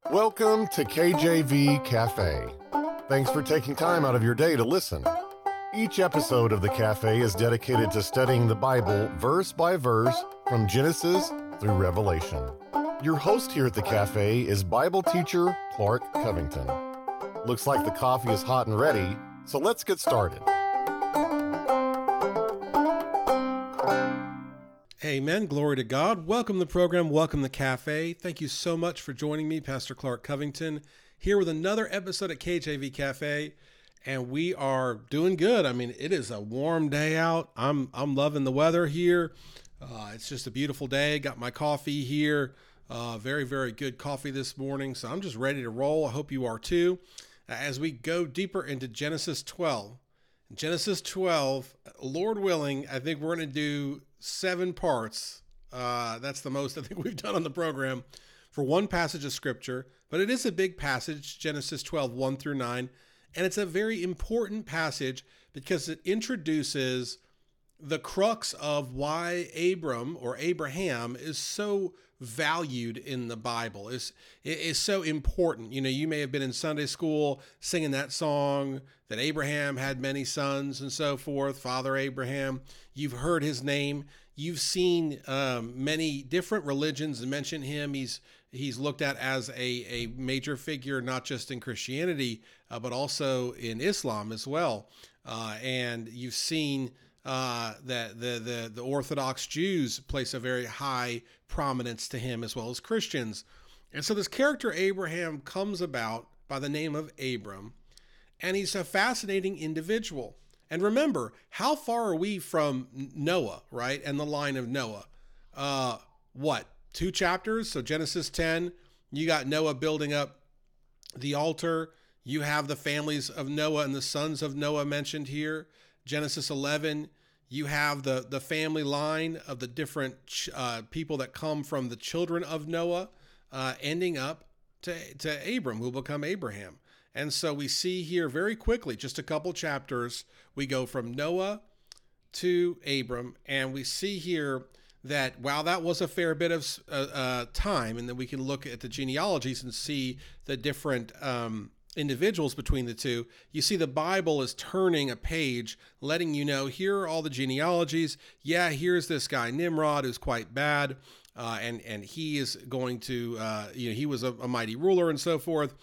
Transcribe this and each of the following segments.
Welcome to KJV Cafe. Thanks for taking time out of your day to listen. Each episode of the Cafe is dedicated to studying the Bible verse by verse from Genesis through Revelation. Your host here at the Cafe is Bible teacher Clark Covington. Looks like the coffee is hot and ready, so let's get started. Amen. Glory to God. Welcome to the program. Welcome to the Cafe. Thank you so much for joining me, Pastor Clark Covington, here with another episode at KJV Cafe. And we are doing good. I mean, it is a warm day out. I'm loving the weather here. It's just a beautiful day. Got my coffee here. Very, very good coffee this morning. So I'm just ready to roll. I hope you are too. As we go deeper into Genesis 12. Genesis 12, Lord willing, I think we're going to do 7 parts. That's the most I think we've done on the program for one passage of scripture, but it is a big passage, Genesis 12, 1 through 9. And it's a very important passage because it introduces the crux of why Abram or Abraham is so valued in the Bible, is so important. You know, you may have been in Sunday school singing that song that Abraham had many sons and so forth, Father Abraham. You've heard his name. You've seen many different religions mention him. He's looked at as a major figure, not just in Christianity, but also in Islam as well. And you've seen that the Orthodox Jews place a very high prominence to him as well as Christians. And so this character Abraham comes about by the name of Abram, and he's a fascinating individual. And remember, how far are we from Noah, right? And the line of Noah? 2 chapters? So Genesis 10, you got Noah building up the altar. You have the families of Noah and the sons of Noah mentioned here. Genesis 11, you have the family line of the different people that come from the children of Noah, ending up to Abram, who will become Abraham. And so we see here very quickly, just a couple chapters, we go from Noah to Abram, and we see here that while that was a fair bit of time, and then we can look at the genealogies and see the different individuals between the two, you see the Bible is turning a page, letting you know, here are all the genealogies. Yeah, here's this guy Nimrod, who's quite bad, and he is going to, he was a mighty ruler and so forth,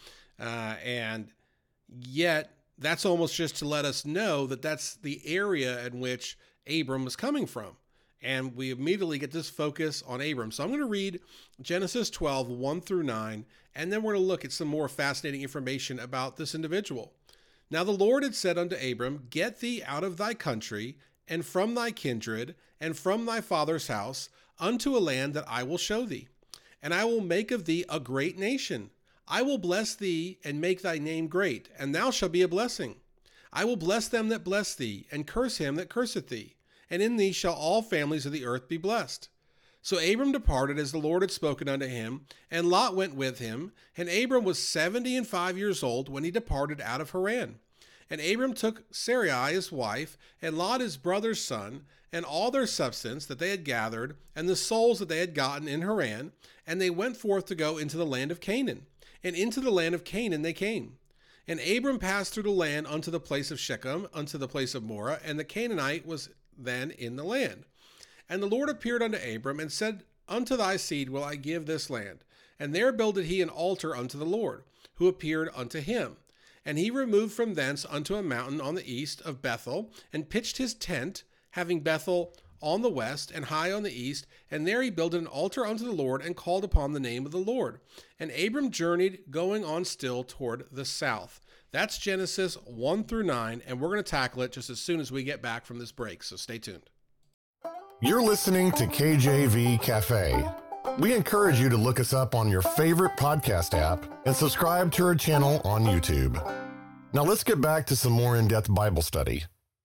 and yet that's almost just to let us know that that's the area in which Abram was coming from. And we immediately get this focus on Abram. So I'm going to read Genesis 12, 1 through 9, and then we're going to look at some more fascinating information about this individual. Now the Lord had said unto Abram, Get thee out of thy country, and from thy kindred, and from thy father's house, unto a land that I will show thee. And I will make of thee a great nation. I will bless thee, and make thy name great, and thou shalt be a blessing. I will bless them that bless thee, and curse him that curseth thee. And in thee shall all families of the earth be blessed. So Abram departed as the Lord had spoken unto him, and Lot went with him. And Abram was 75 years old when he departed out of Haran. And Abram took Sarai his wife, and Lot his brother's son, and all their substance that they had gathered, and the souls that they had gotten in Haran, and they went forth to go into the land of Canaan. And into the land of Canaan they came. And Abram passed through the land unto the place of Shechem, unto the place of Moreh, and the Canaanite was then in the land. And the Lord appeared unto Abram, and said, Unto thy seed will I give this land. And there builded he an altar unto the Lord, who appeared unto him. And he removed from thence unto a mountain on the east of Bethel, and pitched his tent, having Bethel on the west, and Hai on the east. And there he builded an altar unto the Lord, and called upon the name of the Lord. And Abram journeyed, going on still toward the south. That's Genesis 1 through 9, and we're going to tackle it just as soon as we get back from this break, so stay tuned. You're listening to KJV Cafe. We encourage you to look us up on your favorite podcast app and subscribe to our channel on YouTube. Now let's get back to some more in-depth Bible study.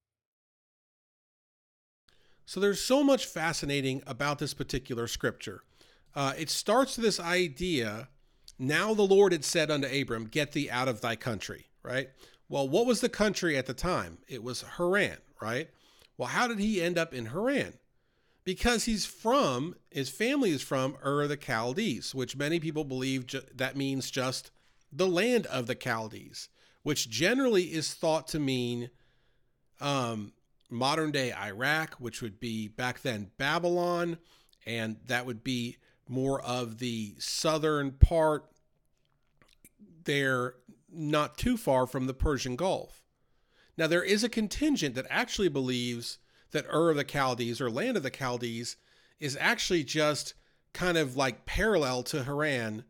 So there's so much fascinating about this particular scripture. It starts with this idea, now the Lord had said unto Abram, Get thee out of thy country, right? Well, what was the country at the time? It was Haran, right? Well, how did he end up in Haran? Because his family is from Ur of the Chaldees, which many people believe that means just the land of the Chaldees, which generally is thought to mean modern day Iraq, which would be back then Babylon, and that would be more of the southern part there, not too far from the Persian Gulf. Now, there is a contingent that actually believes that Ur of the Chaldees, or land of the Chaldees, is actually just kind of like parallel to Haran,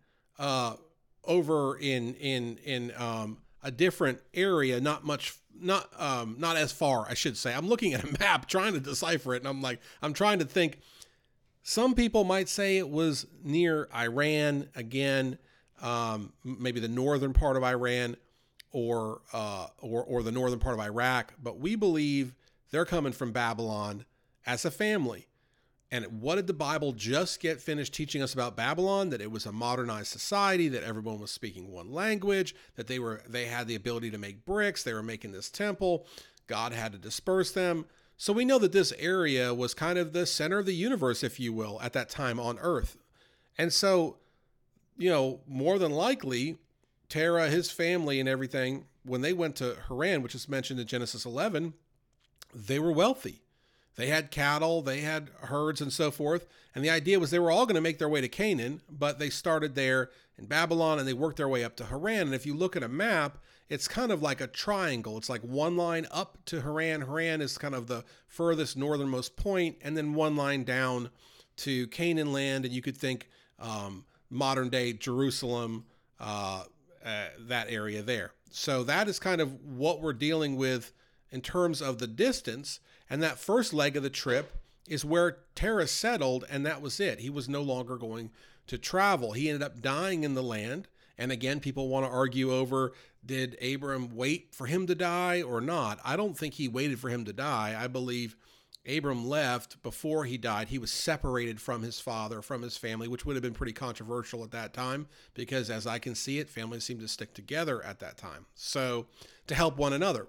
over in a different area, not as far, I should say. I'm looking at a map trying to decipher it, and I'm trying to think. Some people might say it was near Iran again, maybe the northern part of Iran, or the northern part of Iraq, but we believe they're coming from Babylon as a family. And what did the Bible just get finished teaching us about Babylon? That it was a modernized society, that everyone was speaking one language, that they had the ability to make bricks, they were making this temple, God had to disperse them. So we know that this area was kind of the center of the universe, if you will, at that time on Earth. And so, more than likely, Terah, his family and everything, when they went to Haran, which is mentioned in Genesis 11, they were wealthy. They had cattle, they had herds and so forth. And the idea was they were all going to make their way to Canaan, but they started there in Babylon and they worked their way up to Haran. And if you look at a map, it's kind of like a triangle. It's like one line up to Haran. Haran is kind of the furthest northernmost point, and then one line down to Canaan land. And you could think modern day Jerusalem, that area there. So that is kind of what we're dealing with in terms of the distance. And that first leg of the trip is where Terah settled, and that was it. He was no longer going to travel. He ended up dying in the land. And again, people want to argue over, did Abram wait for him to die or not? I don't think he waited for him to die. I believe Abram left before he died. He was separated from his father, from his family, which would have been pretty controversial at that time because, as I can see it, families seem to stick together at that time. So to help one another.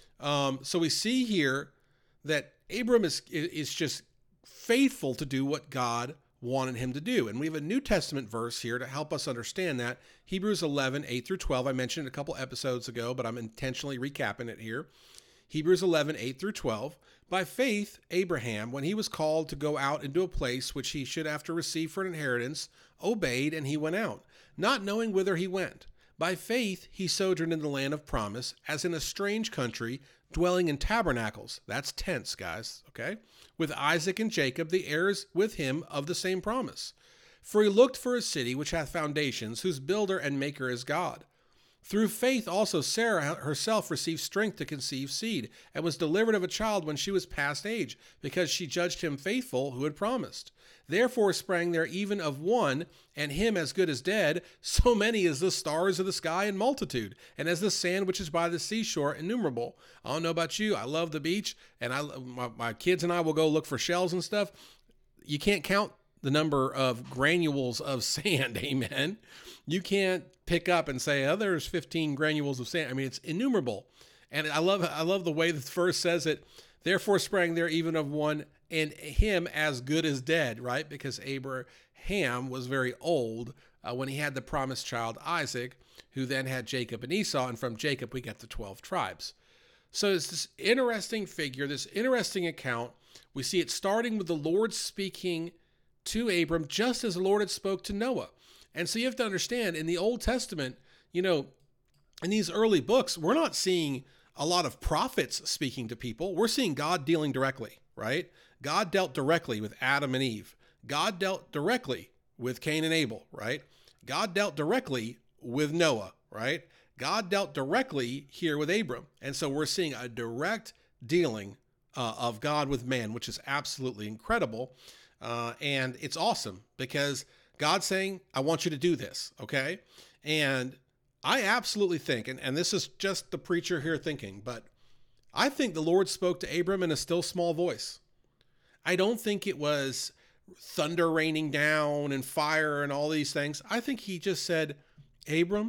So we see here that Abram is just faithful to do what God wanted him to do. And we have a New Testament verse here to help us understand that. Hebrews 11, 8 through 12. I mentioned it a couple episodes ago, but I'm intentionally recapping it here. Hebrews 11, 8 through 12. By faith, Abraham, when he was called to go out into a place which he should after receive for an inheritance, obeyed, and he went out, not knowing whither he went. By faith, he sojourned in the land of promise, as in a strange country, dwelling in tabernacles. That's tents, guys, okay? With Isaac and Jacob, the heirs with him of the same promise. For he looked for a city which hath foundations, whose builder and maker is God. Through faith also Sarah herself received strength to conceive seed, and was delivered of a child when she was past age, because she judged him faithful who had promised. Therefore sprang there even of one, and him as good as dead, so many as the stars of the sky in multitude, and as the sand which is by the seashore innumerable. I don't know about you, I love the beach, and my kids and I will go look for shells and stuff. You can't count the number of granules of sand, amen? You can't pick up and say, oh, there's 15 granules of sand. I mean, it's innumerable. And I love the way the verse says it. Therefore sprang there even of one, and him as good as dead, right? Because Abraham was very old when he had the promised child Isaac, who then had Jacob and Esau, and from Jacob we get the 12 tribes. So it's this interesting figure, this interesting account. We see it starting with the Lord speaking to Abram just as the Lord had spoke to Noah. And so you have to understand, in the Old Testament, in these early books, we're not seeing a lot of prophets speaking to people. We're seeing God dealing directly, right? God dealt directly with Adam and Eve. God dealt directly with Cain and Abel, right? God dealt directly with Noah, right? God dealt directly here with Abram. And so we're seeing a direct dealing of God with man, which is absolutely incredible. And it's awesome because God's saying, I want you to do this, okay? And I absolutely think, and this is just the preacher here thinking, but I think the Lord spoke to Abram in a still small voice. I don't think it was thunder raining down and fire and all these things. I think he just said, Abram,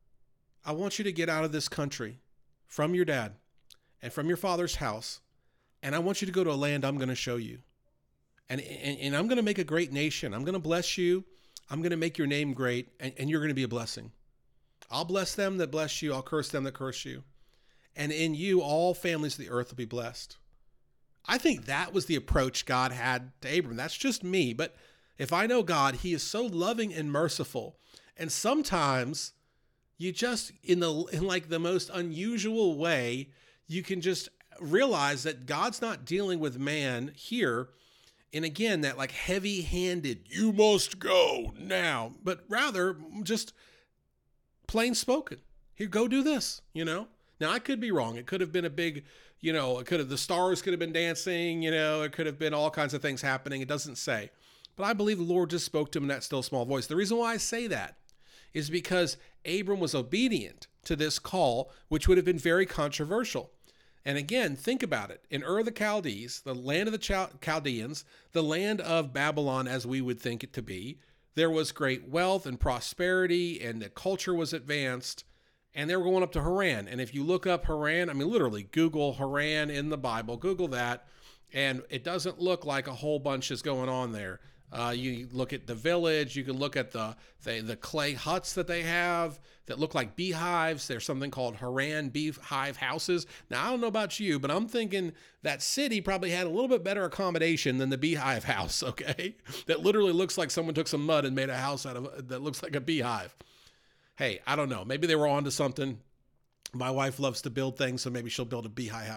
I want you to get out of this country from your dad and from your father's house, and I want you to go to a land I'm going to show you. and I'm going to make a great nation. I'm going to bless you. I'm going to make your name great, and you're going to be a blessing. I'll bless them that bless you. I'll curse them that curse you. And in you, all families of the earth will be blessed. I think that was the approach God had to Abram. That's just me. But if I know God, he is so loving and merciful. And sometimes you just, in like the most unusual way, you can just realize that God's not dealing with man here. And again, that like heavy-handed, you must go now, but rather just plain spoken. Here, go do this, Now, I could be wrong. It could have been a big, the stars could have been dancing, it could have been all kinds of things happening. It doesn't say. But I believe the Lord just spoke to him in that still small voice. The reason why I say that is because Abram was obedient to this call, which would have been very controversial. And again, think about it. In Ur of the Chaldees, the land of the Chaldeans, the land of Babylon as we would think it to be, there was great wealth and prosperity, and the culture was advanced, and they were going up to Haran. And if you look up Haran, literally Google Haran in the Bible, Google that, and it doesn't look like a whole bunch is going on there. You look at the village, you can look at the clay huts that they have that look like beehives. There's something called Haran beehive houses. Now, I don't know about you, but I'm thinking that city probably had a little bit better accommodation than the beehive house, okay? That literally looks like someone took some mud and made a house out of that looks like a beehive. Hey, I don't know. Maybe they were onto something. My wife loves to build things, so maybe she'll build a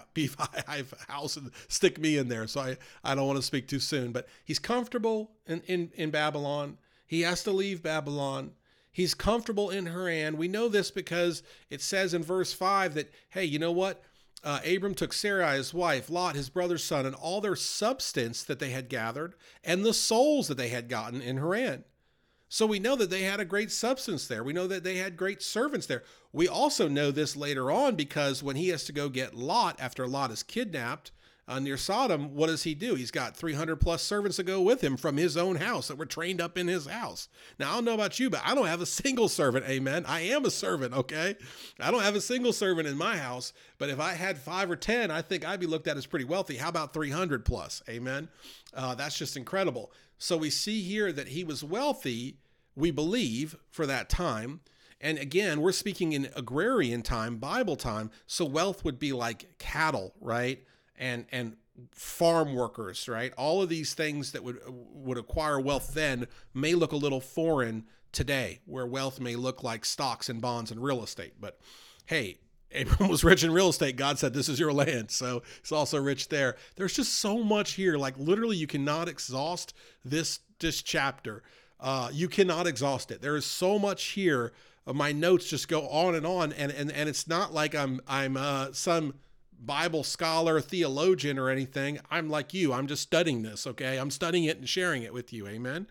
beehive house and stick me in there. So I don't want to speak too soon. But he's comfortable in Babylon. He has to leave Babylon. He's comfortable in Haran. We know this because it says in verse 5 that, hey, you know what? Abram took Sarai, his wife, Lot, his brother's son, and all their substance that they had gathered, and the souls that they had gotten in Haran. So we know that they had a great substance there. We know that they had great servants there. We also know this later on because when he has to go get Lot after Lot is kidnapped near Sodom, what does he do? He's got 300 plus servants to go with him from his own house that were trained up in his house. Now, I don't know about you, but I don't have a single servant. Amen. I am a servant. Okay. I don't have a single servant in my house, but if I had 5 or 10, I think I'd be looked at as pretty wealthy. How about 300 plus? Amen. That's just incredible. So we see here that he was wealthy, we believe, for that time. And again, we're speaking in agrarian time, Bible time. So wealth would be like cattle, right? And farm workers, right? All of these things that would acquire wealth then may look a little foreign today, where wealth may look like stocks and bonds and real estate. But hey, Abram was rich in real estate. God said, this is your land. So he's also rich there. There's just so much here. Like literally, you cannot exhaust this chapter. You cannot exhaust it. There is so much here. My notes just go on, and it's not like I'm some Bible scholar, theologian, or anything. I'm like you. I'm just studying this, okay? I'm studying it and sharing it with you, amen?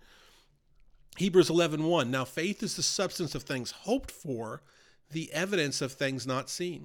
Hebrews 11:1. Now faith is the substance of things hoped for, the evidence of things not seen.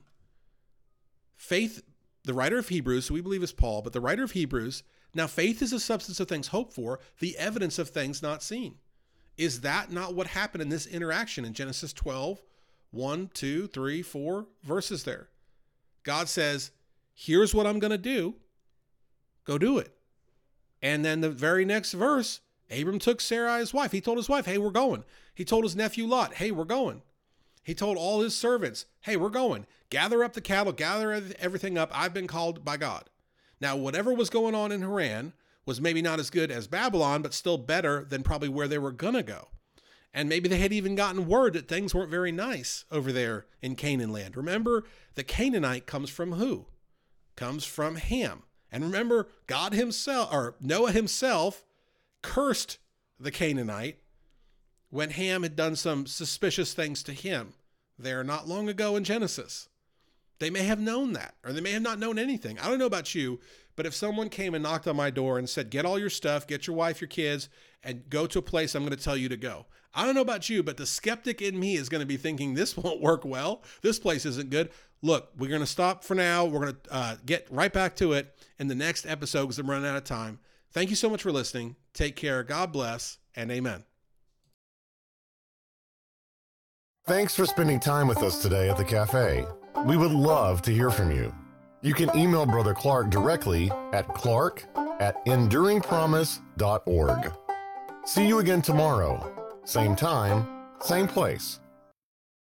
Faith, the writer of Hebrews, who we believe is Paul, but the writer of Hebrews, now faith is the substance of things hoped for, the evidence of things not seen. Is that not what happened in this interaction in Genesis 12, 1, 2, 3, 4 verses there? God says, here's what I'm going to do. Go do it. And then the very next verse, Abram took Sarai, his wife. He told his wife, hey, we're going. He told his nephew Lot, hey, we're going. He told all his servants, hey, we're going. Gather up the cattle, gather everything up. I've been called by God. Now, whatever was going on in Haran was maybe not as good as Babylon, but still better than probably where they were going to go. And maybe they had even gotten word that things weren't very nice over there in Canaan land. Remember, the Canaanite comes from who? Comes from Ham. And remember, God himself, or Noah himself, cursed the Canaanite when Ham had done some suspicious things to him there not long ago in Genesis. They may have known that, or they may have not known anything. I don't know about you, but if someone came and knocked on my door and said, get all your stuff, get your wife, your kids, and go to a place I'm going to tell you to go. I don't know about you, but the skeptic in me is going to be thinking this won't work well. This place isn't good. Look, we're going to stop for now. We're going to get right back to it in the next episode because I'm running out of time. Thank you so much for listening. Take care. God bless, and amen. Thanks for spending time with us today at the cafe. We would love to hear from you. You can email Brother Clark directly at clark at enduringpromise.org. See you again tomorrow. Same time, same place.